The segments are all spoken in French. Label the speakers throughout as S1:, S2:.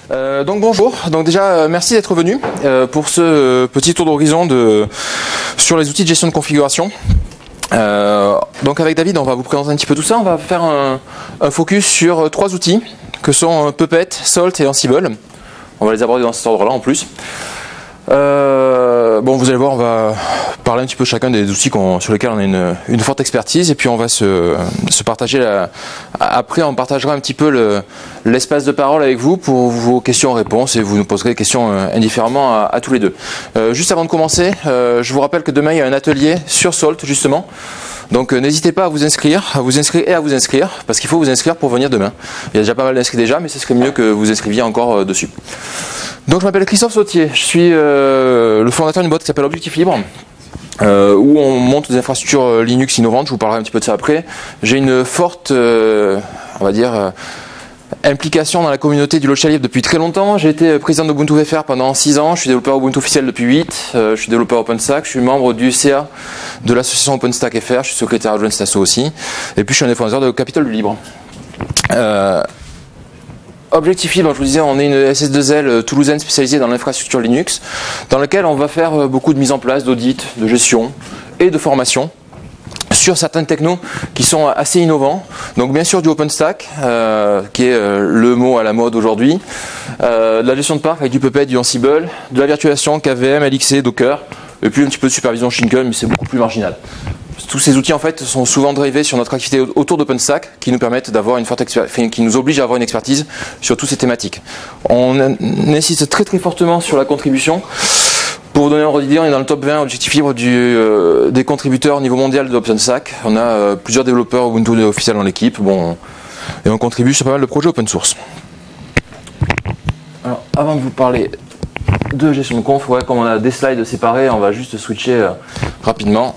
S1: Donc bonjour, donc déjà merci d'être venu pour ce petit tour d'horizon sur les outils de gestion de configuration. Donc avec David on va vous présenter un petit peu tout ça, on va faire un focus sur trois outils que sont Puppet, Salt et Ansible. On va les aborder dans cet ordre là en plus. Bon, vous allez voir, on va parler un petit peu chacun des outils sur lesquels on a une forte expertise, et puis on va se partager après on partagera un petit peu l'espace de parole avec vous pour vos questions-réponses, et vous nous poserez des questions indifféremment à tous les deux. Juste avant de commencer, je vous rappelle que demain il y a un atelier sur Salt justement. Donc n'hésitez pas à vous inscrire et à vous inscrire, parce qu'il faut vous inscrire pour venir demain. Il y a déjà pas mal d'inscrits déjà, mais ce serait mieux que vous inscriviez encore dessus. Donc je m'appelle Christophe Sautier, je suis le fondateur d'une boîte qui s'appelle Objectif Libre, où on monte des infrastructures Linux innovantes, je vous parlerai un petit peu de ça après. J'ai une forte, on va dire, implication dans la communauté du logiciel libre depuis très longtemps. J'ai été président d'Ubuntu FR pendant 6 ans, je suis développeur Ubuntu officiel depuis 8, je suis développeur OpenStack, je suis membre du CA de l'association OpenStack FR, je suis secrétaire adjoint de cet asso aussi, et puis je suis un des fondateurs de Capital du Libre. Objectif Libre, je vous disais, on est une SS2L toulousaine spécialisée dans l'infrastructure Linux, dans laquelle on va faire beaucoup de mise en place, d'audit, de gestion et de formation sur certains technos qui sont assez innovants. Donc bien sûr du OpenStack, qui est le mot à la mode aujourd'hui, de la gestion de parc avec du Puppet, du Ansible, de la virtualisation, KVM, LXC, Docker, et puis un petit peu de supervision Shinken, mais c'est beaucoup plus marginal. Tous ces outils en fait sont souvent drivés sur notre activité autour d'OpenStack, qui nous permettent d'avoir qui nous obligent à avoir une expertise sur toutes ces thématiques. On insiste très très fortement sur la contribution. Pour vous donner un ordre d'idée, on est dans le top 20 Objectif Libre des contributeurs au niveau mondial de OpenStack. On a plusieurs développeurs Ubuntu officiels dans l'équipe, et on contribue sur pas mal de projets open source. Alors, avant de vous parler de gestion de conf, comme on a des slides séparés, on va juste switcher rapidement.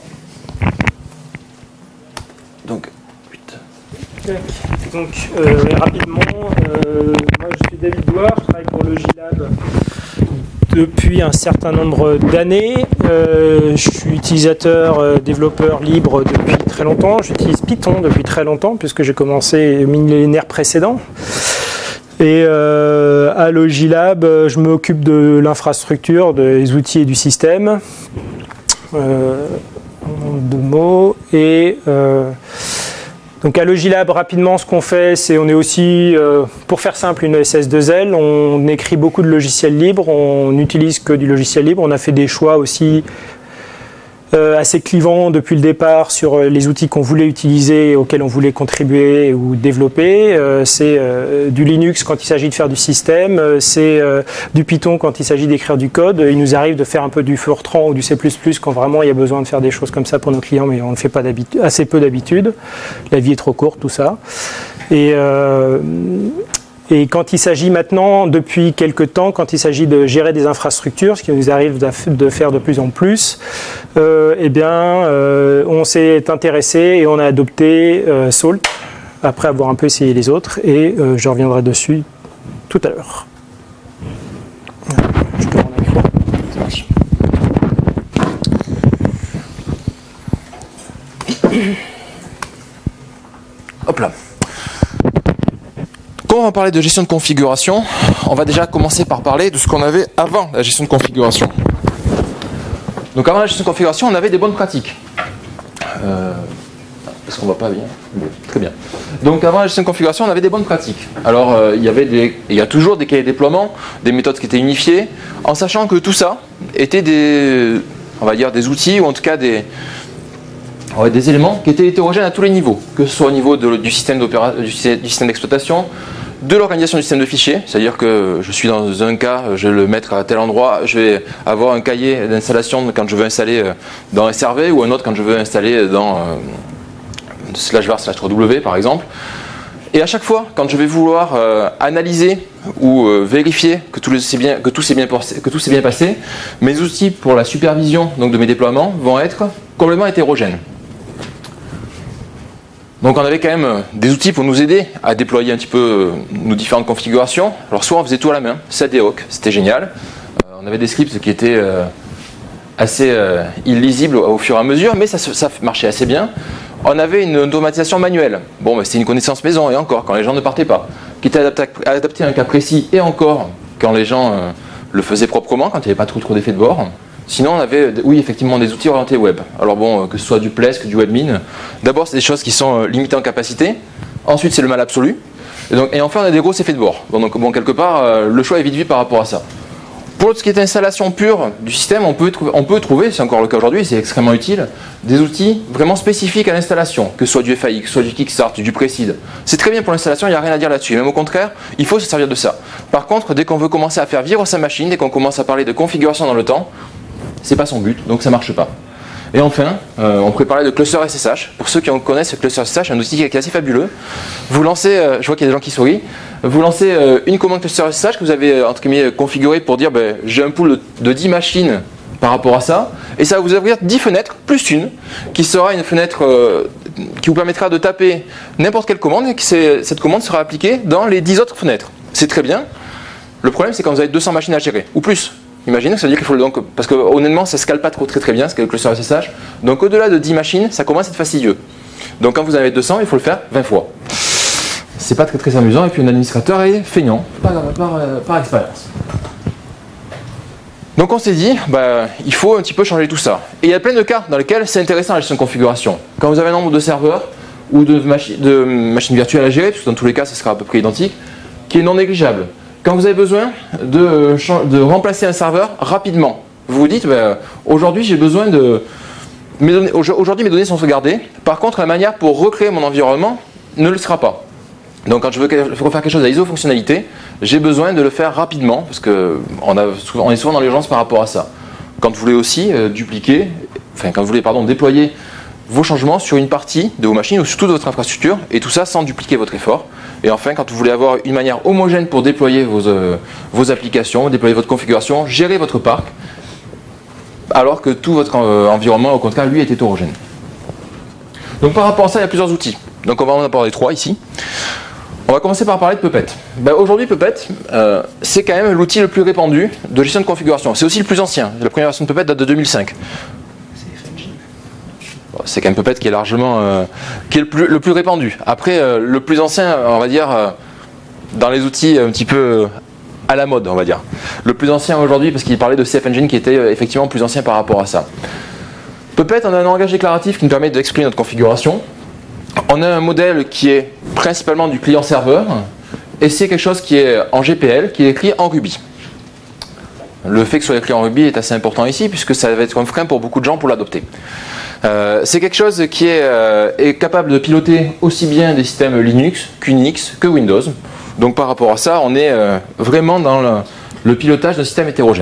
S2: Rapidement, moi je suis David Douard, je travaille pour Logilab depuis un certain nombre d'années. Je suis utilisateur, développeur libre depuis très longtemps. J'utilise Python depuis très longtemps puisque j'ai commencé au millénaire précédent. Et à Logilab, je m'occupe de l'infrastructure, des outils et du système. Deux mots. Donc à Logilab, rapidement, ce qu'on fait, c'est on est aussi, pour faire simple, une SS2L. On écrit beaucoup de logiciels libres, on n'utilise que du logiciel libre. On a fait des choix aussi assez clivants depuis le départ sur les outils qu'on voulait utiliser, auxquels on voulait contribuer ou développer. C'est du Linux quand il s'agit de faire du système, c'est du Python quand il s'agit d'écrire du code. Il nous arrive de faire un peu du Fortran ou du C++ quand vraiment il y a besoin de faire des choses comme ça pour nos clients, mais on ne le fait pas assez peu d'habitude. La vie est trop courte, tout ça. Et quand il s'agit maintenant, depuis quelques temps, quand il s'agit de gérer des infrastructures, ce qui nous arrive de faire de plus en plus, on s'est intéressé et on a adopté Salt, après avoir un peu essayé les autres, et je reviendrai dessus tout à l'heure. Je te rends un micro. Ça marche.
S1: Hop là. Quand on va parler de gestion de configuration, on va déjà commencer par parler de ce qu'on avait avant la gestion de configuration. Donc avant la gestion de configuration, on avait des bonnes pratiques. Est-ce qu'on va pas bien ? Très bien. Donc avant la gestion de configuration, on avait des bonnes pratiques. Alors il y a toujours des cahiers de déploiement, des méthodes qui étaient unifiées, en sachant que tout ça était des outils, ou en tout cas des éléments qui étaient hétérogènes à tous les niveaux, que ce soit au niveau du système d'exploitation, de l'organisation du système de fichiers, c'est-à-dire que je suis dans un cas, je vais le mettre à tel endroit, je vais avoir un cahier d'installation quand je veux installer dans SRV, ou un autre quand je veux installer dans /var/3w par exemple. Et à chaque fois, quand je vais vouloir analyser ou vérifier que tout s'est bien passé, mes outils pour la supervision donc de mes déploiements vont être complètement hétérogènes. Donc on avait quand même des outils pour nous aider à déployer un petit peu nos différentes configurations. Alors soit on faisait tout à la main, set et awk, c'était génial. On avait des scripts qui étaient assez illisibles au fur et à mesure, mais ça marchait assez bien. On avait une automatisation manuelle. Bon, c'était une connaissance maison, et encore, quand les gens ne partaient pas. qui était adapté à un cas précis et encore quand les gens le faisaient proprement, quand il n'y avait pas trop d'effets de bord. Sinon, on avait, oui, effectivement, des outils orientés web. Alors bon, que ce soit du Plesk, du Webmin, d'abord, c'est des choses qui sont limitées en capacité. Ensuite, c'est le mal absolu. Et enfin, on a des gros effets de bord. Donc, bon, quelque part, le choix est vite vu par rapport à ça. Pour ce qui est installation pure du système, on peut trouver, c'est encore le cas aujourd'hui, c'est extrêmement utile, des outils vraiment spécifiques à l'installation, que ce soit du FAI, que ce soit du Kickstart, du Preseed. C'est très bien pour l'installation, il n'y a rien à dire là-dessus. Même au contraire, il faut se servir de ça. Par contre, dès qu'on veut commencer à faire vivre sa machine, dès qu'on commence à parler de configuration dans le temps, c'est pas son but, donc ça marche pas. Et enfin, on pourrait parler de cluster SSH. Pour ceux qui connaissent le cluster SSH, un outil qui est assez fabuleux. Vous lancez, je vois qu'il y a des gens qui sourient, vous lancez une commande cluster SSH que vous avez entre guillemets configurée pour dire j'ai un pool de 10 machines par rapport à ça, et ça va vous ouvrir 10 fenêtres, plus une, qui sera une fenêtre qui vous permettra de taper n'importe quelle commande, et que cette commande sera appliquée dans les 10 autres fenêtres. C'est très bien. Le problème, c'est quand vous avez 200 machines à gérer, ou plus. Imaginez que ça veut dire qu'il faut donc, parce que honnêtement ça ne scale pas très bien, ce qu'est le cluster SSH. Donc au-delà de 10 machines, ça commence à être fastidieux. Donc quand vous en avez 200, il faut le faire 20 fois. C'est pas très amusant, et puis un administrateur est feignant par expérience. Donc on s'est dit, il faut un petit peu changer tout ça. Et il y a plein de cas dans lesquels c'est intéressant la gestion de configuration. Quand vous avez un nombre de serveurs ou de machines virtuelles à gérer, parce que dans tous les cas ça sera à peu près identique, qui est non négligeable. Quand vous avez besoin de remplacer un serveur rapidement, vous vous dites, aujourd'hui j'ai besoin aujourd'hui mes données sont sauvegardées, par contre la manière pour recréer mon environnement ne le sera pas. Donc quand je veux refaire quelque chose à ISO fonctionnalité, j'ai besoin de le faire rapidement, parce qu'on est souvent dans l'urgence par rapport à ça. Quand vous voulez aussi déployer vos changements sur une partie de vos machines ou sur toute votre infrastructure, et tout ça sans dupliquer votre effort. Et enfin, quand vous voulez avoir une manière homogène pour déployer vos applications, déployer votre configuration, gérer votre parc, alors que tout votre environnement, au contraire, lui, est hétérogène. Donc par rapport à ça, il y a plusieurs outils. Donc on va en aborder 3 ici. On va commencer par parler de Puppet. Aujourd'hui, Puppet, c'est quand même l'outil le plus répandu de gestion de configuration. C'est aussi le plus ancien. La première version de Puppet date de 2005. C'est quand même Puppet qui est largement qui est le plus répandu. Après, le plus ancien, on va dire, dans les outils un petit peu à la mode, on va dire. Le plus ancien aujourd'hui, parce qu'il parlait de CF Engine qui était effectivement plus ancien par rapport à ça. Puppet, on a un langage déclaratif qui nous permet d'exprimer notre configuration. On a un modèle qui est principalement du client-serveur, et c'est quelque chose qui est en GPL, qui est écrit en Ruby. Le fait que ce soit écrit en Ruby est assez important ici, puisque ça va être un frein pour beaucoup de gens pour l'adopter. C'est quelque chose qui est capable de piloter aussi bien des systèmes Linux qu'Unix que Windows. Donc par rapport à ça, on est vraiment dans le pilotage d'un système hétérogène.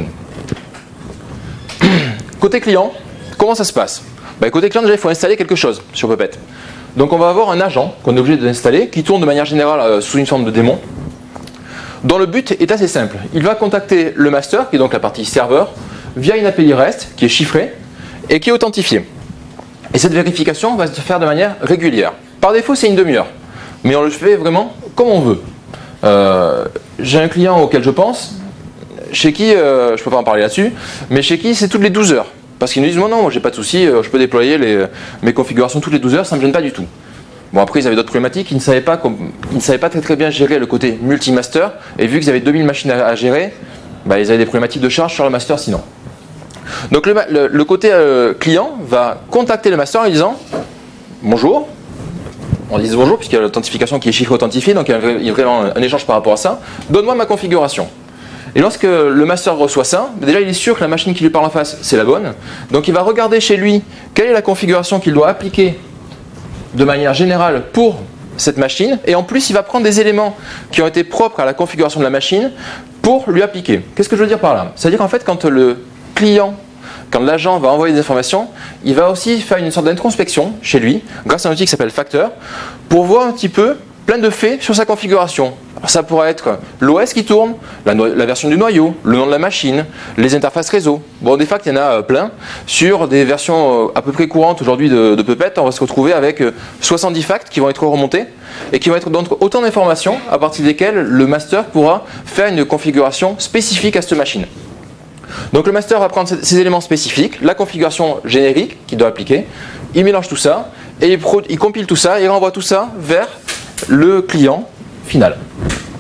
S1: Côté client, comment ça se passe ? Côté client, déjà, il faut installer quelque chose sur Puppet. Donc on va avoir un agent qu'on est obligé d'installer, qui tourne de manière générale sous une forme de démon, dont le but est assez simple. Il va contacter le master, qui est donc la partie serveur, via une API REST qui est chiffrée et qui est authentifiée. Et cette vérification va se faire de manière régulière. Par défaut, c'est une demi-heure. Mais on le fait vraiment comme on veut. J'ai un client auquel je pense, chez qui, je ne peux pas en parler là-dessus, mais chez qui c'est toutes les 12 heures. Parce qu'ils nous disent, non, moi j'ai pas de souci, je peux déployer mes configurations toutes les 12 heures, ça ne me gêne pas du tout. Bon, après, ils avaient d'autres problématiques, ils ne savaient pas très bien gérer le côté multi-master, et vu qu'ils avaient 2000 machines à gérer, ils avaient des problématiques de charge sur le master sinon. Donc le côté client va contacter le master en lui disant bonjour. On dit bonjour puisqu'il y a l'authentification qui est chiffrée authentifiée, donc il y a vraiment un échange par rapport à ça. Donne-moi ma configuration. Et lorsque le master reçoit ça, déjà il est sûr que la machine qui lui parle en face c'est la bonne. Donc il va regarder chez lui quelle est la configuration qu'il doit appliquer de manière générale pour cette machine, et en plus il va prendre des éléments qui ont été propres à la configuration de la machine pour lui appliquer. Qu'est-ce que je veux dire par là ? C'est-à-dire qu'en fait quand le client, quand l'agent va envoyer des informations, il va aussi faire une sorte d'introspection chez lui, grâce à un outil qui s'appelle Factor, pour voir un petit peu plein de faits sur sa configuration. Alors ça pourrait être l'OS qui tourne, la version du noyau, le nom de la machine, les interfaces réseau. Bon, des facts, il y en a plein. Sur des versions à peu près courantes aujourd'hui de Puppet, on va se retrouver avec 70 facts qui vont être remontés et qui vont être donc autant d'informations à partir desquelles le master pourra faire une configuration spécifique à cette machine. Donc le master va prendre ces éléments spécifiques, la configuration générique qu'il doit appliquer, il mélange tout ça, et il compile tout ça, et il renvoie tout ça vers le client final.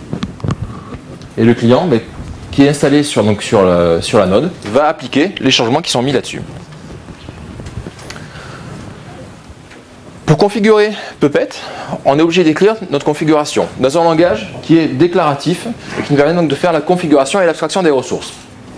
S1: Et le client, qui est installé sur la node, va appliquer les changements qui sont mis là-dessus. Pour configurer Puppet, on est obligé d'écrire notre configuration dans un langage qui est déclaratif et qui nous permet donc de faire la configuration et l'abstraction des ressources.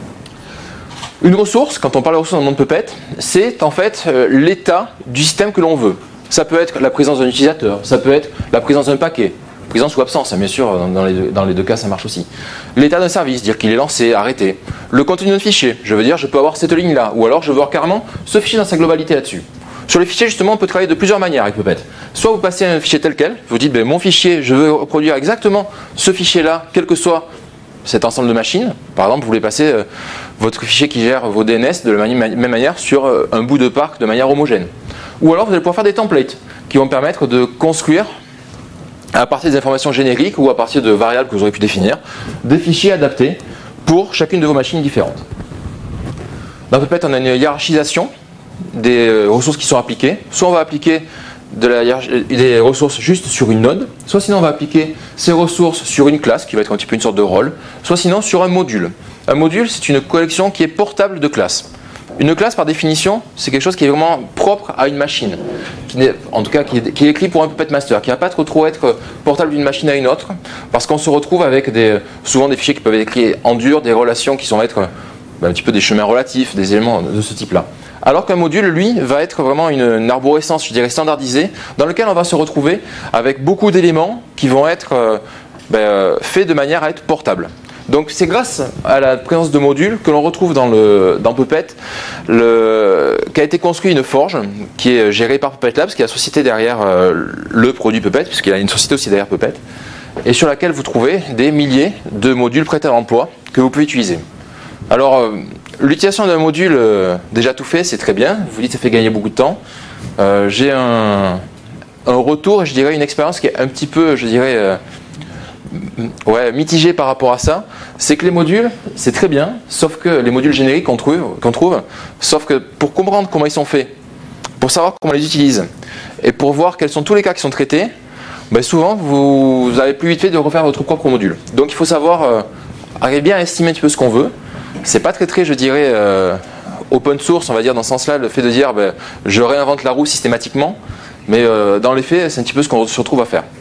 S1: Une ressource, quand on parle de ressources dans le monde Puppet, c'est en fait l'état du système que l'on veut. Ça peut être la présence d'un utilisateur, ça peut être la présence d'un paquet, présence ou absence, bien sûr, dans les deux cas ça marche aussi. L'état d'un service, dire qu'il est lancé, arrêté. Le contenu d'un fichier, je veux dire je peux avoir cette ligne là, ou alors je veux voir carrément ce fichier dans sa globalité là-dessus. Sur les fichiers, justement, on peut travailler de plusieurs manières avec Puppet. Soit vous passez un fichier tel quel, vous dites mon fichier, je veux reproduire exactement ce fichier-là, quel que soit cet ensemble de machines. Par exemple, vous voulez passer votre fichier qui gère vos DNS de la même manière sur un bout de parc de manière homogène. Ou alors vous allez pouvoir faire des templates qui vont permettre de construire, à partir des informations génériques ou à partir de variables que vous aurez pu définir, des fichiers adaptés pour chacune de vos machines différentes. Dans Puppet, on a une hiérarchisation des ressources qui sont appliquées. Soit on va appliquer des ressources juste sur une node, soit sinon on va appliquer ces ressources sur une classe qui va être un petit peu une sorte de rôle, soit sinon sur un module. Un module, c'est une collection qui est portable de classes. Une classe, par définition, c'est quelque chose qui est vraiment propre à une machine, qui est écrit pour un Puppet Master, qui ne va pas trop être portable d'une machine à une autre, parce qu'on se retrouve avec souvent des fichiers qui peuvent être écrits en dur, des relations qui sont être un petit peu des chemins relatifs, des éléments de ce type-là. Alors qu'un module, lui, va être vraiment une arborescence, je dirais, standardisée, dans lequel on va se retrouver avec beaucoup d'éléments qui vont être faits de manière à être portables. Donc c'est grâce à la présence de modules que l'on retrouve dans Puppet qu'a été construit une forge qui est gérée par Puppet Labs, qui est la société derrière le produit Puppet, puisqu'il y a une société aussi derrière Puppet, et sur laquelle vous trouvez des milliers de modules prêts à l'emploi que vous pouvez utiliser. Alors, l'utilisation d'un module déjà tout fait, c'est très bien. Vous dites que ça fait gagner beaucoup de temps. J'ai un retour, je dirais, une expérience qui est un petit peu, je dirais, mitigée par rapport à ça. C'est que les modules, c'est très bien, sauf que les modules génériques qu'on trouve, sauf que pour comprendre comment ils sont faits, pour savoir comment on les utilise, et pour voir quels sont tous les cas qui sont traités, souvent vous avez plus vite fait de refaire votre propre module. Donc il faut savoir arriver bien à estimer un petit peu ce qu'on veut. C'est pas très, je dirais, open source, on va dire, dans ce sens-là, le fait de dire je réinvente la roue systématiquement, mais dans les faits, c'est un petit peu ce qu'on se retrouve à faire.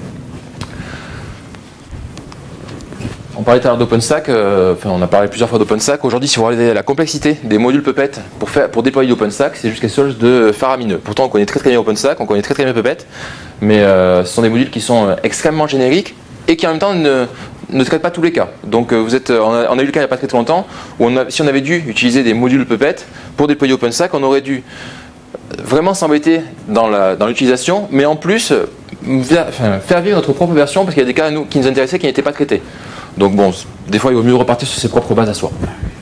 S1: On parlait tout à l'heure d'OpenStack, on a parlé plusieurs fois d'OpenStack. Aujourd'hui, si vous regardez la complexité des modules Puppet pour déployer d'OpenStack, c'est juste quelque chose de faramineux. Pourtant, on connaît très bien OpenStack, on connaît très bien Puppet, mais ce sont des modules qui sont extrêmement génériques et qui en même temps ne traitent pas tous les cas. Donc on a eu le cas il n'y a pas très longtemps où si on avait dû utiliser des modules Puppet pour déployer OpenStack, on aurait dû vraiment s'embêter dans l'utilisation, mais en plus faire vivre notre propre version parce qu'il y a des cas qui nous intéressaient qui n'étaient pas traités. Donc bon, des fois il vaut mieux repartir sur ses propres bases à soi.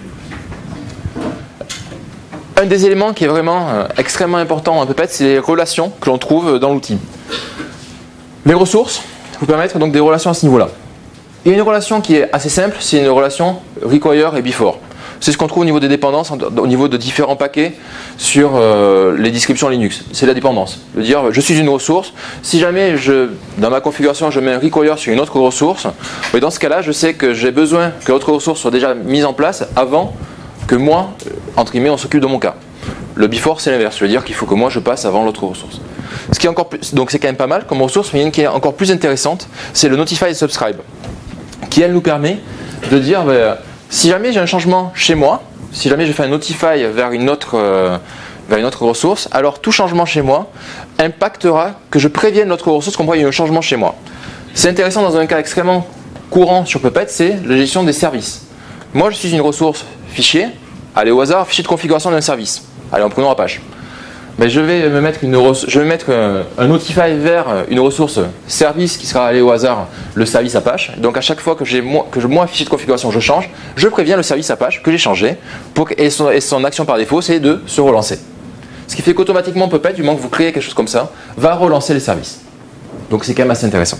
S1: Un des éléments qui est vraiment extrêmement important en Puppet, c'est les relations que l'on trouve dans l'outil. Les ressources vous permettent donc des relations à ce niveau-là. Il y a une relation qui est assez simple, c'est une relation require et before. C'est ce qu'on trouve au niveau des dépendances, au niveau de différents paquets sur les descriptions Linux. C'est la dépendance. De dire, je suis une ressource, si jamais dans ma configuration je mets un require sur une autre ressource, dans ce cas-là, je sais que j'ai besoin que l'autre ressource soit déjà mise en place avant que moi, entre guillemets, on s'occupe de mon cas. Le before, c'est l'inverse. Je veux dire qu'il faut que moi je passe avant l'autre ressource. Ce qui est encore plus, donc c'est quand même pas mal comme ressource, mais il y en a une qui est encore plus intéressante, c'est le notify et subscribe, qui elle nous permet de dire si jamais j'ai un changement chez moi, si jamais je fais un notify vers une autre ressource, alors tout changement chez moi impactera que je prévienne l'autre ressource qu'on voit qu'il y a un changement chez moi. C'est intéressant dans un cas extrêmement courant sur Puppet, c'est la gestion des services. Moi je suis une ressource fichier, allez au hasard, fichier de configuration d'un service. Allez, en prenant Apache. Je vais mettre un notify vers une ressource service qui sera allé au hasard le service Apache. Donc à chaque fois que moi un fichier de configuration je change, je préviens le service Apache que j'ai changé et son action par défaut c'est de se relancer. Ce qui fait qu'automatiquement Puppet, du moment que vous créez quelque chose comme ça, va relancer les services. Donc c'est quand même assez intéressant.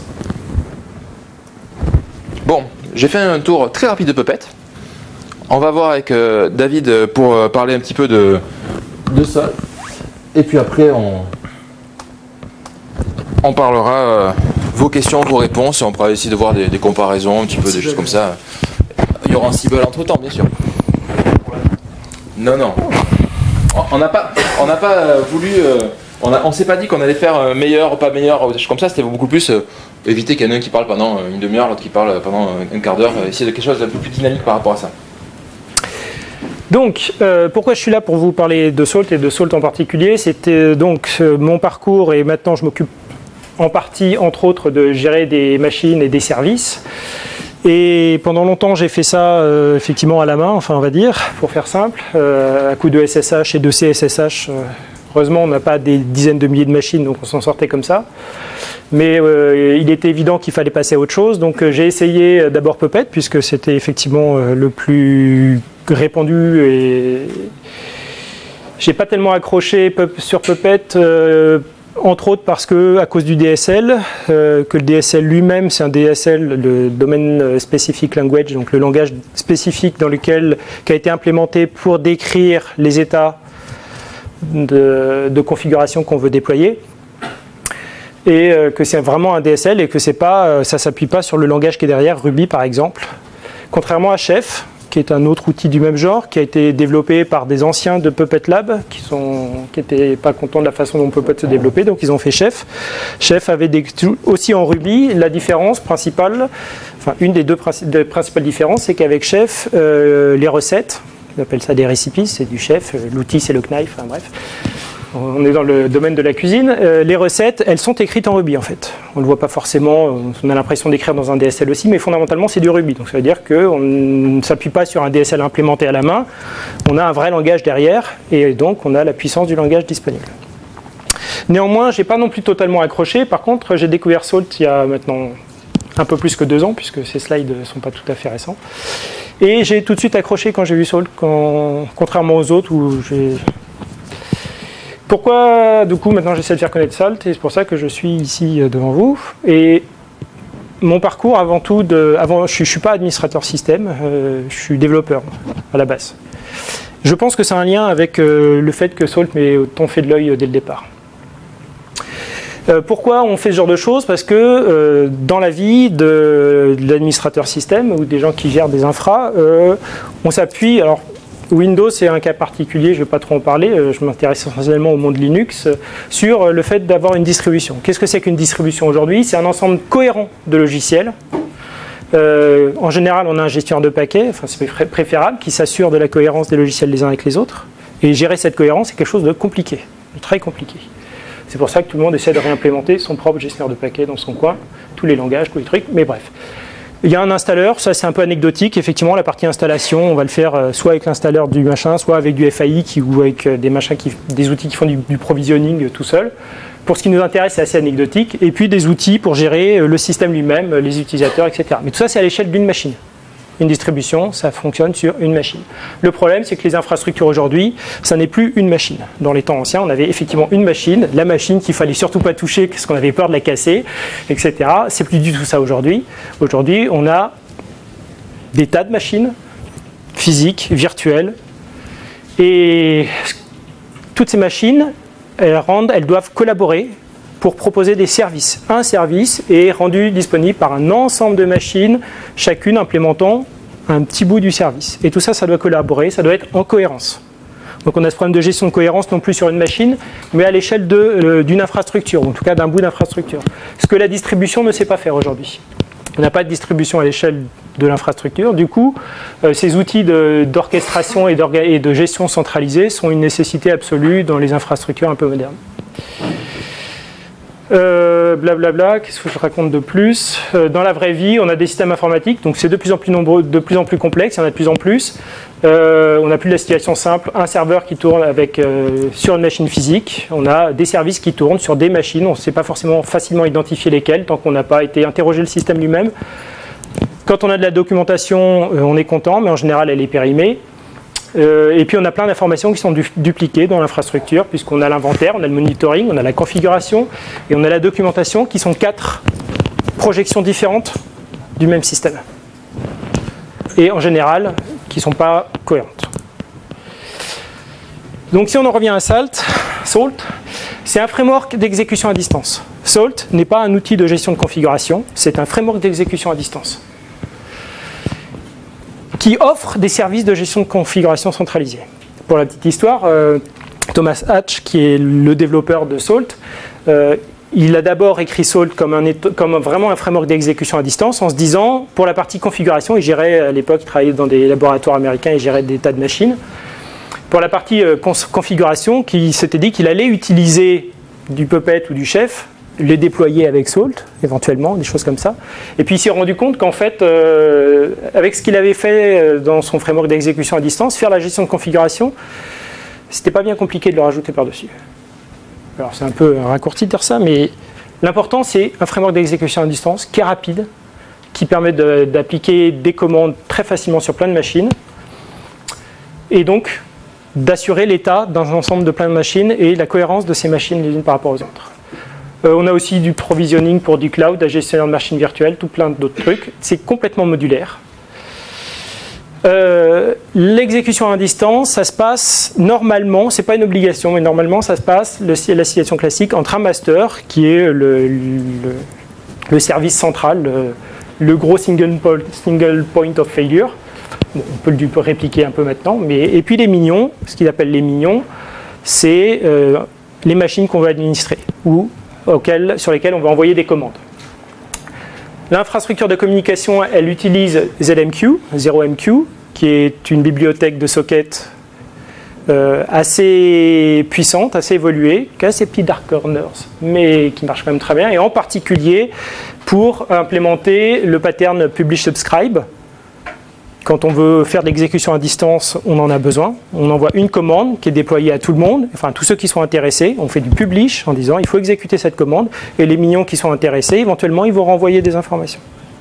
S1: Bon, j'ai fait un tour très rapide de Puppet. On va voir avec David pour parler un petit peu de ça. Et puis après, on parlera vos questions, vos réponses, et on pourra essayer de voir des comparaisons, un petit peu des choses comme ça. en Ansible entre temps, bien sûr. Non. On n'a pas voulu. On s'est pas dit qu'on allait faire meilleur ou pas meilleur, ou des choses comme ça. C'était beaucoup plus éviter qu'il y en ait un qui parle pendant une demi-heure, l'autre qui parle pendant un quart d'heure. Essayer de quelque chose d'un peu plus dynamique par rapport à ça.
S2: Donc, pourquoi je suis là pour vous parler de Salt et de Salt en particulier? C'était donc mon parcours et maintenant je m'occupe en partie, entre autres, de gérer des machines et des services. Et pendant longtemps, j'ai fait ça effectivement à la main, enfin on va dire, pour faire simple, à coup de SSH et de CSSH. Heureusement, on n'a pas des dizaines de milliers de machines, donc on s'en sortait comme ça. Mais il était évident qu'il fallait passer à autre chose. Donc j'ai essayé d'abord Puppet, puisque c'était effectivement le plus répandu. Et j'ai pas tellement accroché sur Puppet, entre autres parce que à cause du DSL, que le DSL lui-même, c'est un DSL, le Domain Specific Language, donc le langage spécifique qui a été implémenté pour décrire les états de configuration qu'on veut déployer, et que c'est vraiment un DSL et que ça s'appuie pas sur le langage qui est derrière, Ruby par exemple, contrairement à Chef, qui est un autre outil du même genre, qui a été développé par des anciens de Puppet Lab qui n'étaient pas contents de la façon dont Puppet se développait, donc ils ont fait Chef. Chef avait aussi en Ruby. La différence principale, enfin une des deux principales différences, c'est qu'avec Chef, les recettes, on appelle ça des recipes, c'est du chef, l'outil c'est le knife, enfin bref. On est dans le domaine de la cuisine. Les recettes, elles sont écrites en Ruby en fait. On ne le voit pas forcément, on a l'impression d'écrire dans un DSL aussi, mais fondamentalement c'est du Ruby. Donc ça veut dire qu'on ne s'appuie pas sur un DSL implémenté à la main, on a un vrai langage derrière, et donc on a la puissance du langage disponible. Néanmoins, je n'ai pas non plus totalement accroché. Par contre, j'ai découvert Salt il y a maintenant un peu plus que 2 ans, puisque ces slides ne sont pas tout à fait récents. Et j'ai tout de suite accroché quand j'ai vu Salt, contrairement aux autres où j'ai... Pourquoi, du coup, maintenant j'essaie de faire connaître Salt, et c'est pour ça que je suis ici devant vous. Et mon parcours, avant tout, je ne suis pas administrateur système, je suis développeur à la base. Je pense que c'est un lien avec le fait que Salt m'ait autant fait de l'œil dès le départ. Pourquoi on fait ce genre de choses? Parce que dans la vie de l'administrateur système ou des gens qui gèrent des infras, on s'appuie... Alors, Windows, c'est un cas particulier, je ne vais pas trop en parler, je m'intéresse essentiellement au monde Linux, sur le fait d'avoir une distribution. Qu'est-ce que c'est qu'une distribution aujourd'hui? C'est un ensemble cohérent de logiciels. En général, on a un gestionnaire de paquets, enfin c'est préférable, qui s'assure de la cohérence des logiciels les uns avec les autres. Et gérer cette cohérence, c'est quelque chose de compliqué, de très compliqué. C'est pour ça que tout le monde essaie de réimplémenter son propre gestionnaire de paquets dans son coin, tous les langages, tous les trucs, mais bref. Il y a un installeur, ça c'est un peu anecdotique, effectivement la partie installation, on va le faire soit avec l'installeur du machin, soit avec du FAI ou avec des outils qui font du provisioning tout seul. Pour ce qui nous intéresse, c'est assez anecdotique, et puis des outils pour gérer le système lui-même, les utilisateurs, etc. Mais tout ça c'est à l'échelle d'une machine. Une distribution, ça fonctionne sur une machine. Le problème, c'est que les infrastructures aujourd'hui, ça n'est plus une machine. Dans les temps anciens, on avait effectivement une machine, la machine qu'il fallait surtout pas toucher parce qu'on avait peur de la casser, etc. C'est plus du tout ça aujourd'hui. Aujourd'hui, on a des tas de machines physiques, virtuelles, et toutes ces machines, elles doivent collaborer pour proposer des services. Un service est rendu disponible par un ensemble de machines, chacune implémentant un petit bout du service. Et tout ça, ça doit collaborer, ça doit être en cohérence. Donc on a ce problème de gestion de cohérence non plus sur une machine, mais à l'échelle d'une infrastructure, ou en tout cas d'un bout d'infrastructure. Ce que la distribution ne sait pas faire aujourd'hui. On n'a pas de distribution à l'échelle de l'infrastructure. Du coup, ces outils d'orchestration et de gestion centralisée sont une nécessité absolue dans les infrastructures un peu modernes. Blablabla, qu'est-ce que je raconte de plus? Dans la vraie vie, on a des systèmes informatiques, donc c'est de plus en plus nombreux, de plus en plus complexe, il y en a de plus en plus. On n'a plus la situation simple, un serveur qui tourne sur une machine physique, on a des services qui tournent sur des machines, on ne sait pas forcément facilement identifier lesquelles, tant qu'on n'a pas été interroger le système lui-même. Quand on a de la documentation, on est content, mais en général elle est périmée. Et puis on a plein d'informations qui sont dupliquées dans l'infrastructure, puisqu'on a l'inventaire, on a le monitoring, on a la configuration et on a la documentation, qui sont 4 projections différentes du même système. Et en général, qui ne sont pas cohérentes. Donc si on en revient à Salt, c'est un framework d'exécution à distance. Salt n'est pas un outil de gestion de configuration, c'est un framework d'exécution à distance. qui offre des services de gestion de configuration centralisée. Pour la petite histoire, Thomas Hatch, qui est le développeur de Salt, il a d'abord écrit Salt comme vraiment un framework d'exécution à distance, en se disant, pour la partie configuration, il gérait, à l'époque, il travaillait dans des laboratoires américains, il gérait des tas de machines. Pour la partie configuration, il s'était dit qu'il allait utiliser du Puppet ou du Chef, les déployer avec Salt, éventuellement, des choses comme ça. Et puis il s'est rendu compte qu'en fait, avec ce qu'il avait fait dans son framework d'exécution à distance, faire la gestion de configuration, c'était pas bien compliqué de le rajouter par-dessus. Alors c'est un peu un raccourci de dire ça, mais l'important c'est un framework d'exécution à distance qui est rapide, qui permet d'appliquer des commandes très facilement sur plein de machines, et donc d'assurer l'état d'un ensemble de plein de machines et la cohérence de ces machines les unes par rapport aux autres. On a aussi du provisioning pour du cloud, un gestionnaire de machines virtuelles, tout plein d'autres trucs. C'est complètement modulaire. L'exécution à distance, ça se passe normalement, c'est pas une obligation, mais normalement ça se passe, la situation classique, entre un master, qui est le service central, le gros single point of failure. Bon, on peut le répliquer un peu maintenant, et puis les minions, ce qu'ils appellent les minions, c'est les machines qu'on veut administrer, ou sur lesquelles on va envoyer des commandes. L'infrastructure de communication, elle utilise ZMQ, 0MQ, qui est une bibliothèque de sockets assez puissante, assez évoluée, qui a ses petits dark corners, mais qui marche quand même très bien, et en particulier pour implémenter le pattern publish-subscribe. Quand on veut faire de l'exécution à distance, on en a besoin. On envoie une commande qui est déployée à tout le monde, enfin tous ceux qui sont intéressés. On fait du publish en disant il faut exécuter cette commande, et les minions qui sont intéressés, éventuellement, ils vont renvoyer des informations.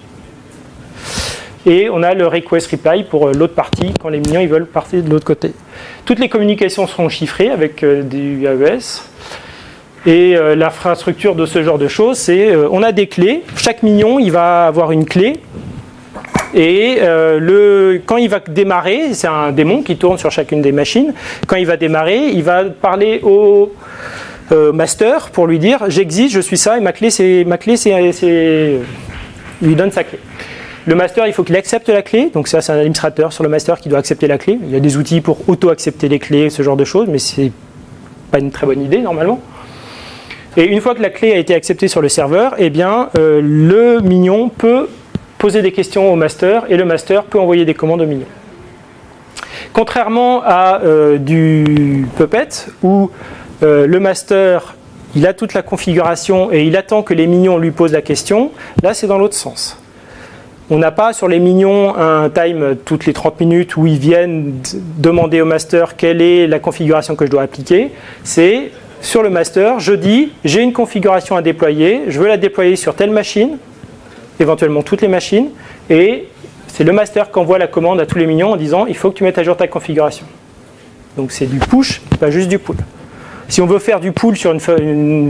S2: Et on a le request reply pour l'autre partie, quand les minions ils veulent partir de l'autre côté. Toutes les communications seront chiffrées avec du AES. Et l'infrastructure de ce genre de choses, c'est on a des clés. Chaque minion, il va avoir une clé. Et quand il va démarrer, c'est un démon qui tourne sur chacune des machines. Quand il va démarrer, il va parler au master pour lui dire j'existe, je suis ça, et ma clé c'est. Il lui donne sa clé. Le master, il faut qu'il accepte la clé. Donc ça, c'est un administrateur sur le master qui doit accepter la clé. Il y a des outils pour auto-accepter les clés, ce genre de choses, mais c'est pas une très bonne idée normalement. Et une fois que la clé a été acceptée sur le serveur, eh bien, le mignon peut poser des questions au master et le master peut envoyer des commandes au mignon. Contrairement à du Puppet où le master il a toute la configuration et il attend que les minions lui posent la question, là c'est dans l'autre sens. On n'a pas sur les minions un time toutes les 30 minutes où ils viennent demander au master quelle est la configuration que je dois appliquer. C'est sur le master, je dis j'ai une configuration à déployer, je veux la déployer sur telle machine, éventuellement toutes les machines, et c'est le master qui envoie la commande à tous les minions en disant il faut que tu mettes à jour ta configuration. Donc c'est du push, pas juste du pull. Si on veut faire du pull sur une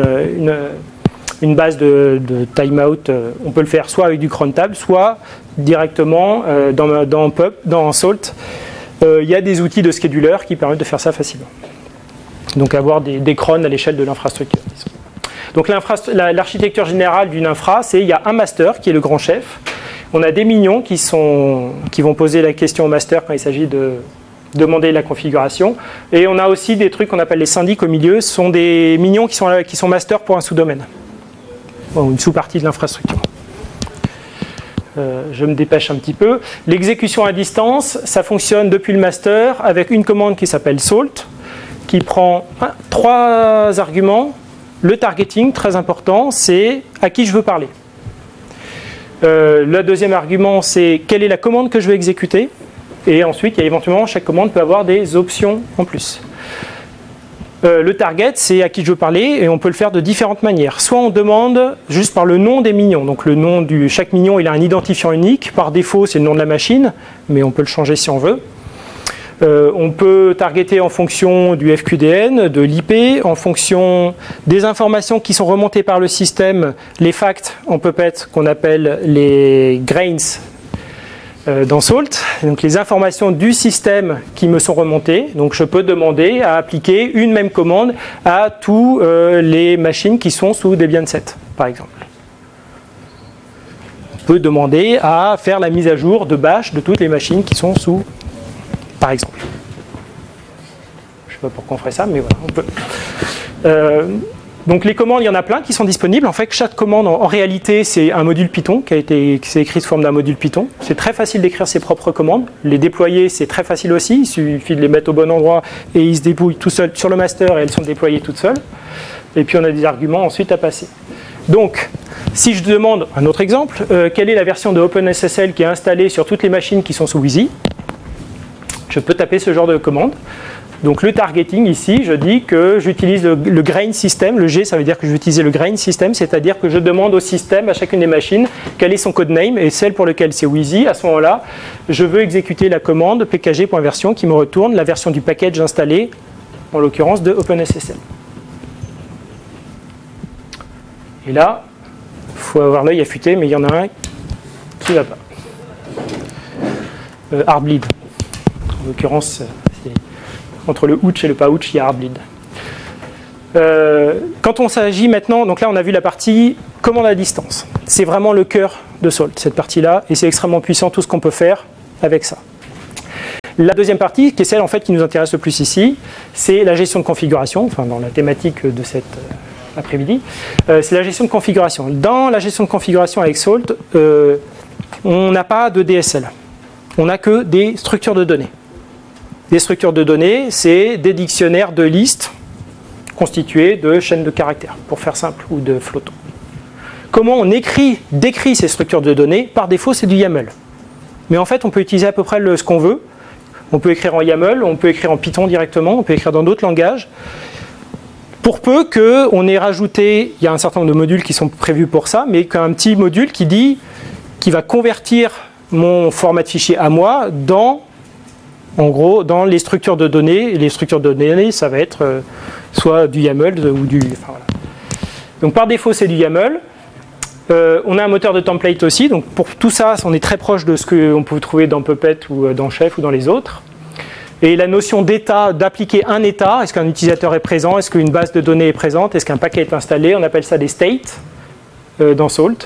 S2: base de timeout, on peut le faire soit avec du cron table, soit directement dans Salt. Il y a des outils de scheduler qui permettent de faire ça facilement. Donc avoir des crons à l'échelle de l'infrastructure. Donc l'architecture générale d'une infra, c'est il y a un master qui est le grand chef. On a des minions qui vont poser la question au master quand il s'agit de demander la configuration. Et on a aussi des trucs qu'on appelle les syndics au milieu. Ce sont des minions qui sont master pour un sous-domaine. Bon, une sous-partie de l'infrastructure. Je me dépêche un petit peu. L'exécution à distance, ça fonctionne depuis le master avec une commande qui s'appelle salt, qui prend 3 arguments. Le targeting, très important, c'est à qui je veux parler. Le deuxième argument, c'est quelle est la commande que je veux exécuter. Et ensuite, il y a éventuellement, chaque commande peut avoir des options en plus. Le target, c'est à qui je veux parler, et on peut le faire de différentes manières. Soit on demande juste par le nom des minions. Donc le nom chaque mignon, il a un identifiant unique. Par défaut, c'est le nom de la machine, mais on peut le changer si on veut. On peut targeter en fonction du FQDN, de l'IP, en fonction des informations qui sont remontées par le système, les facts en Puppet qu'on appelle les grains dans Salt, donc les informations du système qui me sont remontées. Donc je peux demander à appliquer une même commande à tous les machines qui sont sous Debian 7, par exemple. On peut demander à faire la mise à jour de bash de toutes les machines qui sont sous, par exemple. Je ne sais pas pourquoi on ferait ça, mais voilà, on peut. Donc les commandes, il y en a plein qui sont disponibles. En fait, chaque commande, en réalité, c'est un module Python qui s'est écrit sous forme d'un module Python. C'est très facile d'écrire ses propres commandes. Les déployer, c'est très facile aussi. Il suffit de les mettre au bon endroit et ils se débrouillent tout seuls sur le master et elles sont déployées toutes seules. Et puis on a des arguments ensuite à passer. Donc, si je demande un autre exemple, quelle est la version de OpenSSL qui est installée sur toutes les machines qui sont sous Wheezy, je peux taper ce genre de commande. Donc le targeting ici, je dis que j'utilise le grain system. Le G, ça veut dire que je vais utiliser le grain system, c'est-à-dire que je demande au système, à chacune des machines, quel est son codename, et celle pour laquelle c'est Wheezy, à ce moment-là, je veux exécuter la commande pkg.version qui me retourne la version du package installé, en l'occurrence de OpenSSL. Et là, il faut avoir l'œil affûté, mais il y en a un qui ne va pas. Heartbleed. En l'occurrence, entre le ouch et le pas ouch, il y a Heartbleed. Quand on s'agit maintenant, donc là on a vu la partie commande à distance. C'est vraiment le cœur de Salt, cette partie-là, et c'est extrêmement puissant tout ce qu'on peut faire avec ça. La deuxième partie, qui est celle en fait qui nous intéresse le plus ici, c'est la gestion de configuration, enfin dans la thématique de cette après-midi, c'est la gestion de configuration. Dans la gestion de configuration avec Salt, on n'a pas de DSL, on n'a que des structures de données. Des structures de données, c'est des dictionnaires de listes constitués de chaînes de caractères, pour faire simple, ou de flottants. Comment on décrit ces structures de données? Par défaut, c'est du YAML. Mais en fait, on peut utiliser à peu près ce qu'on veut. On peut écrire en YAML, on peut écrire en Python directement, on peut écrire dans d'autres langages. Pour peu qu'on ait rajouté, il y a un certain nombre de modules qui sont prévus pour ça, mais qu'un petit module qui va convertir mon format de fichier à moi en gros, dans les structures de données. Et les structures de données, ça va être soit du YAML ou du... Enfin, voilà. Donc par défaut, c'est du YAML. On a un moteur de template aussi. Donc pour tout ça, on est très proche de ce qu'on peut trouver dans Puppet ou dans Chef ou dans les autres. Et la notion d'état, d'appliquer un état, est-ce qu'un utilisateur est présent, est-ce qu'une base de données est présente, est-ce qu'un paquet est installé, on appelle ça des states dans Salt.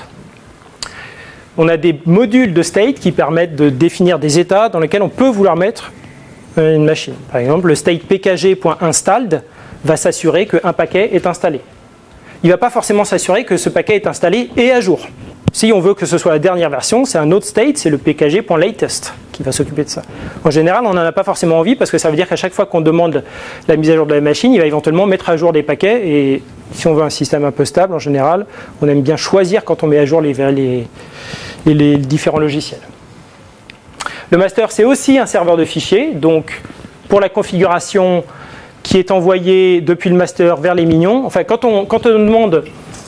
S2: On a des modules de state qui permettent de définir des états dans lesquels on peut vouloir mettre une machine. Par exemple, le state pkg.installed va s'assurer qu'un paquet est installé. Il ne va pas forcément s'assurer que ce paquet est installé et à jour. Si on veut que ce soit la dernière version, c'est un autre state, c'est le pkg.latest qui va s'occuper de ça. En général, on n'en a pas forcément envie parce que ça veut dire qu'à chaque fois qu'on demande la mise à jour de la machine, il va éventuellement mettre à jour des paquets. Et si on veut un système un peu stable, en général, on aime bien choisir quand on met à jour les différents logiciels. Le master, c'est aussi un serveur de fichiers. Donc, pour la configuration qui est envoyée depuis le master vers les minions, enfin, quand on demande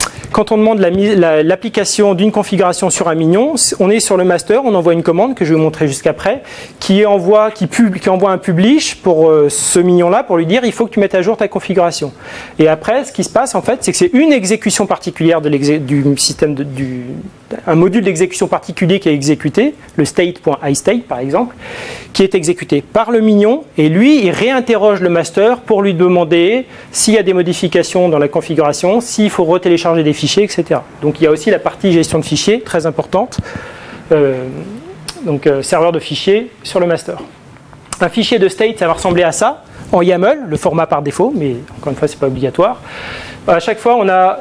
S2: l'application d'une configuration sur un mignon, on est sur le master, on envoie une commande que je vais vous montrer jusqu'après, qui envoie un publish pour ce mignon-là pour lui dire il faut que tu mettes à jour ta configuration. Et après, ce qui se passe en fait, c'est que c'est une exécution particulière du système, un module d'exécution particulier qui est exécuté, le state.istate par exemple, qui est exécuté par le mignon, et lui, il réinterroge le master pour lui demander s'il y a des modifications dans la configuration, s'il faut retélécharger des fichiers, etc. Donc il y a aussi la partie gestion de fichiers, très importante, serveur de fichiers sur le master. Un fichier de state, ça va ressembler à ça, en YAML, le format par défaut, mais encore une fois, c'est pas obligatoire. À chaque fois, on a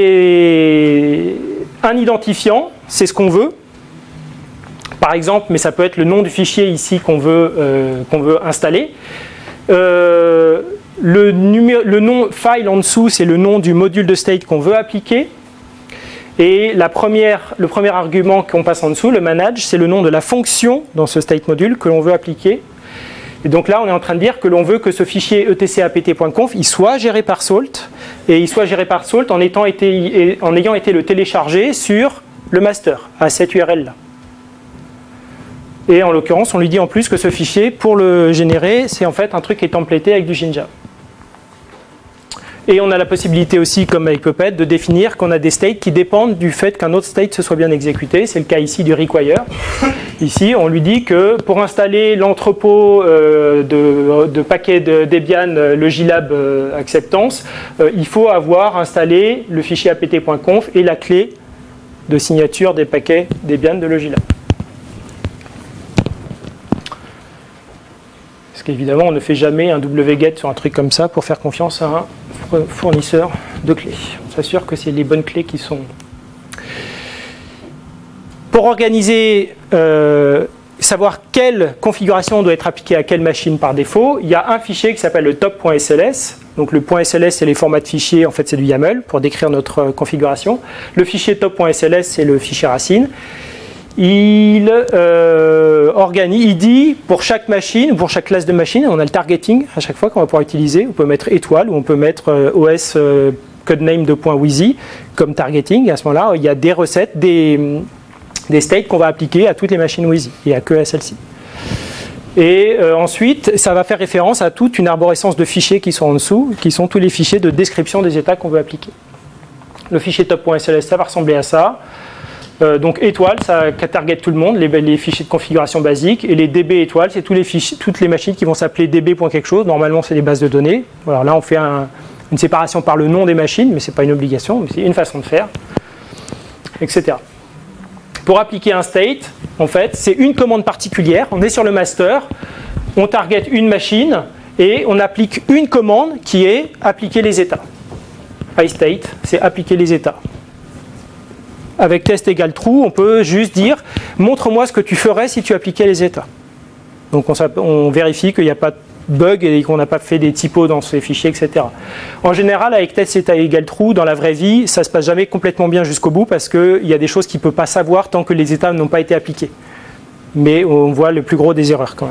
S2: un identifiant, c'est ce qu'on veut. Par exemple, mais ça peut être le nom du fichier ici qu'on veut installer. Le nom file en dessous, c'est le nom du module de state qu'on veut appliquer. Et le premier argument qu'on passe en dessous, le manage, c'est le nom de la fonction dans ce state module que l'on veut appliquer. Et donc là, on est en train de dire que l'on veut que ce fichier etcapt.conf, il soit géré par Salt, et il soit géré par Salt en ayant été le télécharger sur le master, à cette URL-là. Et en l'occurrence, on lui dit en plus que ce fichier, pour le générer, c'est en fait un truc qui est templaté avec du Jinja. Et on a la possibilité aussi, comme avec Puppet, de définir qu'on a des states qui dépendent du fait qu'un autre state se soit bien exécuté. C'est le cas ici du require. Ici, on lui dit que pour installer l'entrepôt de paquets de Debian, le JLab acceptance, il faut avoir installé le fichier apt.conf et la clé de signature des paquets Debian de Logilab. Parce qu'évidemment, on ne fait jamais un wget sur un truc comme ça pour faire confiance à un fournisseur de clés. On s'assure que c'est les bonnes clés qui sont... Pour organiser, savoir quelle configuration doit être appliquée à quelle machine par défaut, il y a un fichier qui s'appelle le top.sls. Donc le .sls, c'est les formats de fichiers, en fait c'est du YAML pour décrire notre configuration. Le fichier top.sls, c'est le fichier racine. Il dit pour chaque machine, pour chaque classe de machine, on a le targeting à chaque fois qu'on va pouvoir utiliser. On peut mettre étoile ou on peut mettre OS codename de .wizy comme targeting. Et à ce moment-là, il y a des recettes, des states qu'on va appliquer à toutes les machines Wizy et à que à celle-ci. Et ensuite, ça va faire référence à toute une arborescence de fichiers qui sont en dessous, qui sont tous les fichiers de description des états qu'on veut appliquer. Le fichier top.sls, ça va ressembler à ça. Donc étoile, ça target tout le monde, les fichiers de configuration basiques. Et les DB étoiles, c'est toutes les machines qui vont s'appeler db.quelque chose. Normalement, c'est des bases de données. Alors là, on fait une séparation par le nom des machines, mais ce n'est pas une obligation, mais c'est une façon de faire, etc. Pour appliquer un state, en fait, c'est une commande particulière. On est sur le master, on target une machine et on applique une commande qui est appliquer les états. iState, c'est appliquer les états. Avec test égale true, on peut juste dire montre-moi ce que tu ferais si tu appliquais les états. Donc on vérifie qu'il n'y a pas de bug et qu'on n'a pas fait des typos dans ces fichiers, etc. En général, avec test état égale true, dans la vraie vie, ça ne se passe jamais complètement bien jusqu'au bout parce qu'il y a des choses qu'il ne peut pas savoir tant que les états n'ont pas été appliqués. Mais on voit le plus gros des erreurs quand même.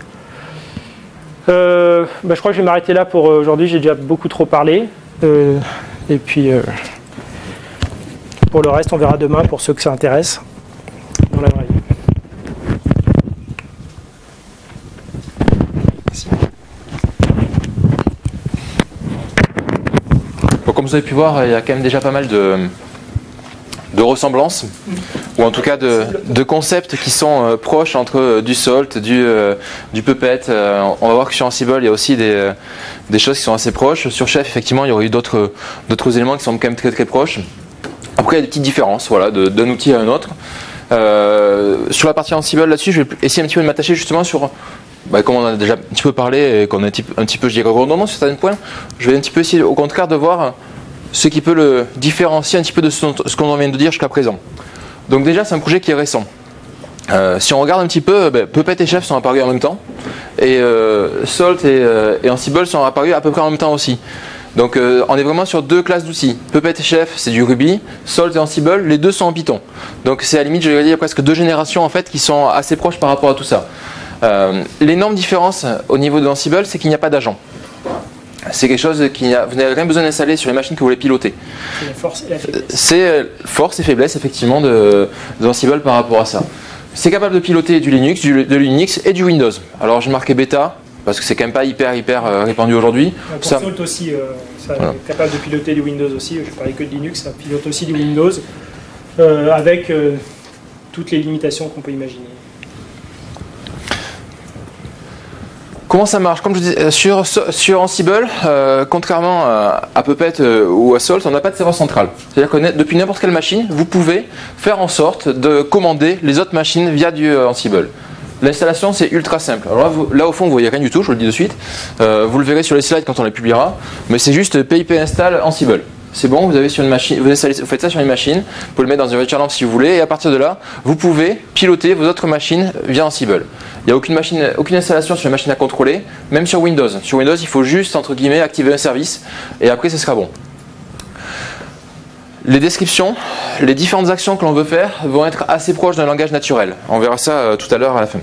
S2: Je crois que je vais m'arrêter là pour aujourd'hui, j'ai déjà beaucoup trop parlé. Et puis... pour le reste, on verra demain pour ceux que ça intéresse dans la vraie vie. Merci.
S1: Bon, comme vous avez pu voir, il y a quand même déjà pas mal de ressemblances, ou en tout cas de concepts qui sont proches entre du Salt, du Puppet. On va voir que sur Ansible, il y a aussi des choses qui sont assez proches. Sur Chef, effectivement, il y aurait eu d'autres éléments qui sont quand même très très proches. Après, il y a des petites différences voilà, d'un outil à un autre. Sur la partie Ansible, là-dessus, je vais essayer un petit peu de m'attacher justement sur, comme on en a déjà un petit peu parlé et qu'on est un petit peu, je dirais, redondant sur certains points, je vais un petit peu essayer au contraire de voir ce qui peut le différencier un petit peu de ce qu'on vient de dire jusqu'à présent. Donc déjà, c'est un projet qui est récent. Si on regarde un petit peu, Puppet et Chef sont apparus en même temps, et Salt et Ansible sont apparus à peu près en même temps aussi. Donc on est vraiment sur deux classes d'outils. Puppet et Chef, c'est du Ruby. Salt et Ansible, les deux sont en Python. Donc c'est à la limite, je vais dire, presque deux générations en fait qui sont assez proches par rapport à tout ça. L'énorme différence au niveau de Ansible, c'est qu'il n'y a pas d'agent. C'est quelque chose vous n'avez rien besoin d'installer sur les machines que vous voulez piloter.
S2: C'est la force et la faiblesse.
S1: C'est force et faiblesse effectivement de Ansible par rapport à ça. C'est capable de piloter du Linux, de l'Unix et du Windows. Alors j'ai marqué bêta, parce que c'est quand même pas hyper répandu aujourd'hui.
S2: Pour Salt aussi, ça voilà. Est capable de piloter du Windows aussi. Je parlais que de Linux, ça pilote aussi du Windows avec toutes les limitations qu'on peut imaginer.
S1: Comment ça marche? Comme je disais, sur Ansible, contrairement à Puppet ou à Salt, on n'a pas de serveur central. C'est-à-dire que depuis n'importe quelle machine, vous pouvez faire en sorte de commander les autres machines via du Ansible. L'installation, c'est ultra simple. Alors là, au fond, vous voyez rien du tout, je vous le dis de suite. Vous le verrez sur les slides quand on les publiera. Mais c'est juste pip install Ansible. C'est bon, vous avez sur une machine, vous faites ça sur une machine, vous pouvez le mettre dans un virtual env si vous voulez, et à partir de là, vous pouvez piloter vos autres machines via Ansible. Il n'y a aucune installation sur une machine à contrôler, même sur Windows. Sur Windows, il faut juste, entre guillemets, activer un service, et après, ce sera bon. Les descriptions, les différentes actions que l'on veut faire vont être assez proches d'un langage naturel. On verra ça tout à l'heure à la fin.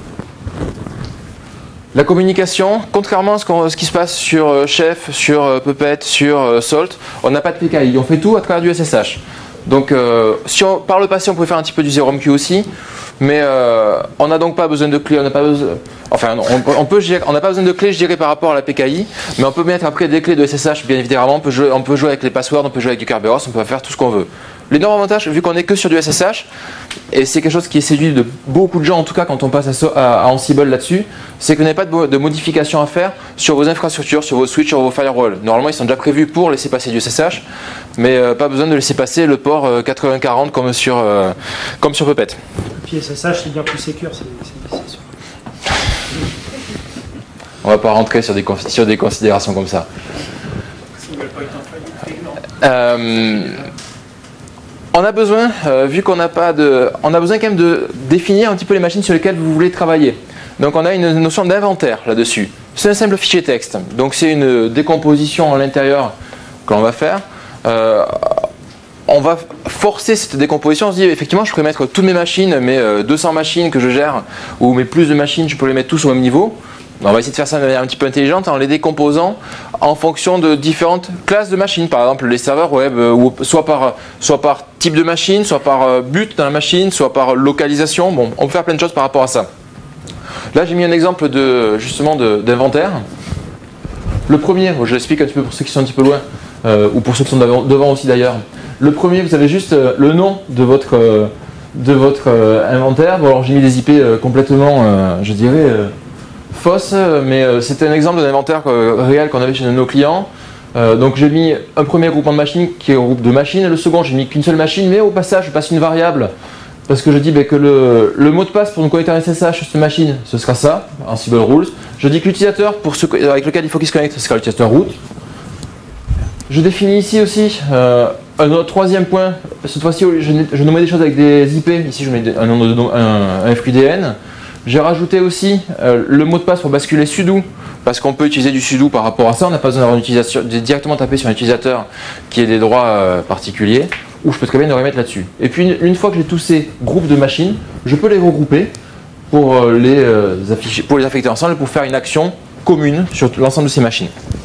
S1: La communication, contrairement à ce qui se passe sur Chef, sur Puppet, sur Salt, on n'a pas de PKI. On fait tout à travers du SSH. Donc, par le passé, on pouvait faire un petit peu du ZeroMQ aussi, mais on n'a donc pas besoin de clés. On n'a pas besoin, on n'a pas besoin de clés, je dirais, par rapport à la PKI, mais on peut mettre après des clés de SSH, bien évidemment. On peut jouer avec les passwords, on peut jouer avec du Kerberos, on peut faire tout ce qu'on veut. L'énorme avantage, vu qu'on n'est que sur du SSH, et c'est quelque chose qui est séduit de beaucoup de gens, en tout cas quand on passe à Ansible là-dessus, c'est que vous n'avez pas de modifications à faire sur vos infrastructures, sur vos switches, sur vos firewalls. Normalement, ils sont déjà prévus pour laisser passer du SSH, mais pas besoin de laisser passer le port 8040 comme sur Puppet.
S2: Puis SSH, c'est bien plus sécure, c'est sûr.
S1: On va pas rentrer sur des considérations comme ça. On a besoin, vu qu'on n'a pas on a besoin quand même de définir un petit peu les machines sur lesquelles vous voulez travailler. Donc on a une notion d'inventaire là-dessus. C'est un simple fichier texte. Donc c'est une décomposition à l'intérieur que l'on va faire. On va forcer cette décomposition. On se dit effectivement je pourrais mettre toutes mes machines, mes 200 machines que je gère, ou mes plus de machines, je peux les mettre tous au même niveau. On va essayer de faire ça de manière un petit peu intelligente en les décomposant en fonction de différentes classes de machines. Par exemple, les serveurs web, soit par type de machine, soit par but dans la machine, soit par localisation. Bon, on peut faire plein de choses par rapport à ça. Là, j'ai mis un exemple d'inventaire. Le premier, je l'explique un petit peu pour ceux qui sont un petit peu loin, ou pour ceux qui sont devant aussi d'ailleurs. Le premier, vous avez juste le nom de votre inventaire. Bon, alors j'ai mis des IP complètement, je dirais, fausses, mais c'était un exemple d'un inventaire réel qu'on avait chez nos clients. Donc j'ai mis un premier groupement de machines qui est un groupe de machines, et le second, j'ai mis qu'une seule machine, mais au passage, je passe une variable. Parce que je dis que le mot de passe pour nous connecter à SSH sur cette machine, ce sera ça, Ansible Rules. Je dis que l'utilisateur avec lequel il faut qu'il se connecte, ce sera l'utilisateur root. Je définis ici aussi un autre troisième point. Cette fois-ci, je nommais des choses avec des IP. Ici, je mets un FQDN. J'ai rajouté aussi le mot de passe pour basculer sudo, parce qu'on peut utiliser du sudo par rapport à ça. On n'a pas besoin d'avoir une utilisation, de directement taper sur un utilisateur qui ait des droits particuliers, ou je peux très bien le remettre là-dessus. Et puis une fois que j'ai tous ces groupes de machines, je peux les regrouper pour les affecter ensemble et pour faire une action commune sur l'ensemble de ces machines.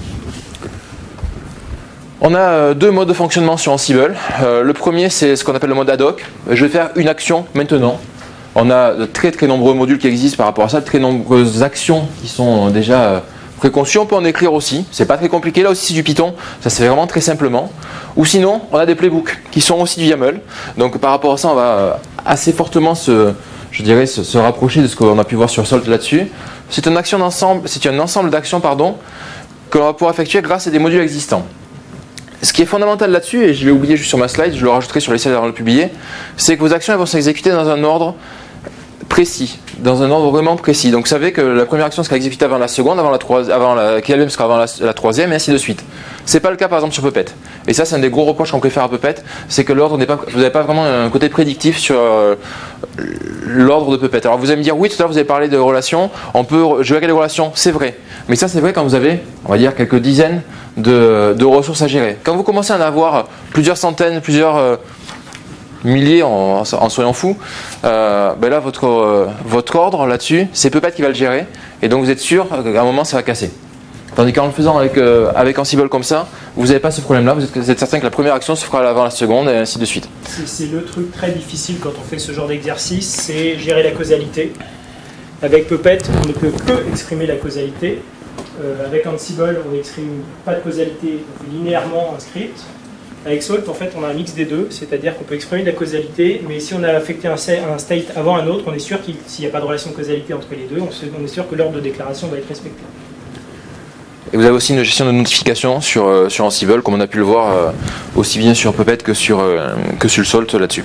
S1: On a deux modes de fonctionnement sur Ansible. Le premier, c'est ce qu'on appelle le mode ad hoc. Je vais faire une action maintenant. On a de très très nombreux modules qui existent par rapport à ça, de très nombreuses actions qui sont déjà préconçues. On peut en écrire aussi, c'est pas très compliqué. Là aussi c'est du Python, ça se fait vraiment très simplement. Ou sinon, on a des playbooks qui sont aussi du YAML. Donc par rapport à ça, on va assez fortement se rapprocher de ce qu'on a pu voir sur Salt là-dessus. C'est un ensemble d'actions que l'on va pouvoir effectuer grâce à des modules existants. Ce qui est fondamental là-dessus, et je l'ai oublié juste sur ma slide, je le rajouterai sur les slides avant de le publier, c'est que vos actions elles vont s'exécuter dans un ordre précis, dans un ordre vraiment précis. Donc vous savez que la première action sera exécutée avant la seconde, qui elle-même sera avant la troisième, et ainsi de suite. C'est pas le cas par exemple sur Puppet. Et ça, c'est un des gros reproches qu'on peut faire à Puppet, c'est que l'ordre vous n'avez pas vraiment un côté prédictif sur l'ordre de Puppet. Alors vous allez me dire, oui, tout à l'heure vous avez parlé de relations, on peut gérer les relations, c'est vrai. Mais ça, c'est vrai quand vous avez, on va dire, quelques dizaines de ressources à gérer. Quand vous commencez à en avoir plusieurs centaines, plusieurs milliers, en soyant fous, là, votre ordre là-dessus, c'est Puppet qui va le gérer. Et donc vous êtes sûr qu'à un moment, ça va casser. Tandis qu'en le faisant avec Ansible comme ça, vous n'avez pas ce problème-là. Vous êtes certain que la première action se fera avant la seconde, et ainsi de suite. C'est
S2: le truc très difficile quand on fait ce genre d'exercice, c'est gérer la causalité. Avec Puppet, on ne peut que exprimer la causalité. Avec Ansible, on n'exprime pas de causalité, on fait linéairement un script. Avec Salt, en fait, on a un mix des deux, c'est-à-dire qu'on peut exprimer de la causalité, mais si on a affecté un state avant un autre, on est sûr s'il n'y a pas de relation de causalité entre les deux, on est sûr que l'ordre de déclaration va être respecté.
S1: Et vous avez aussi une gestion de notification sur Ansible, comme on a pu le voir aussi bien sur Puppet que sur le Salt là-dessus.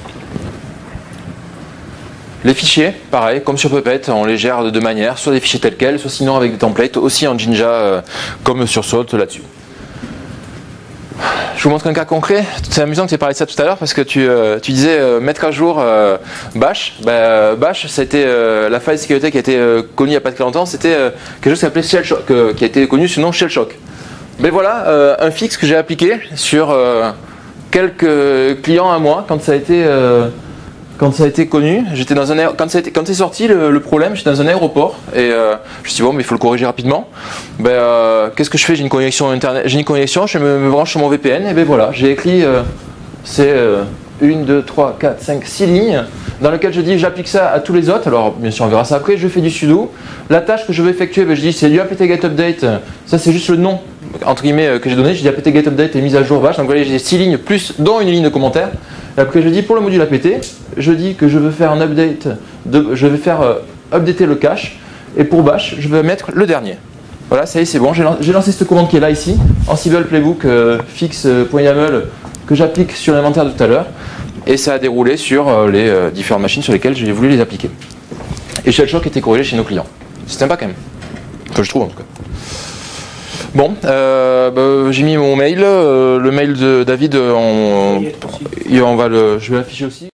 S1: Les fichiers, pareil, comme sur Puppet, on les gère de deux manières, soit des fichiers tels quels, soit sinon avec des templates, aussi en Jinja, comme sur Salt là-dessus. Je vous montre un cas concret. C'est amusant que tu aies parlé de ça tout à l'heure parce que tu disais mettre à jour Bash. Bash, c'était la faille de sécurité qui a été connue il n'y a pas très longtemps. C'était quelque chose qui s'appelait Shellshock, qui a été connu sous le nom Shellshock. Mais voilà, un fixe que j'ai appliqué sur quelques clients à moi quand ça a été connu. J'étais dans quand c'est sorti le problème, j'étais dans un aéroport et je me suis dit bon mais il faut le corriger rapidement. Qu'est-ce que je fais? J'ai une connexion internet, je me branche sur mon VPN et voilà, j'ai écrit 1, 2, 3, 4, 5, 6 lignes dans lesquelles je dis j'applique ça à tous les autres. Alors bien sûr on verra ça après, je fais du sudo. La tâche que je vais effectuer, je dis c'est du apt-get-update, ça c'est juste le nom entre guillemets que j'ai donné, je dis apt-get-update et mise à jour Bash, donc voilà j'ai 6 lignes plus dont une ligne de commentaire. Et après je dis pour le module apt, je dis que je veux faire un update, je vais faire updater le cache, et pour Bash je vais mettre le dernier. Voilà, ça y est, c'est bon, j'ai lancé cette commande qui est là ici, Ansible playbook fix.yaml que j'applique sur l'inventaire de tout à l'heure, et ça a déroulé sur les différentes machines sur lesquelles j'ai voulu les appliquer. Et Shellshock était corrigé chez nos clients. C'est sympa quand même. Enfin, je trouve en tout cas. Bon, j'ai mis mon mail, le mail de David, je vais l'afficher aussi.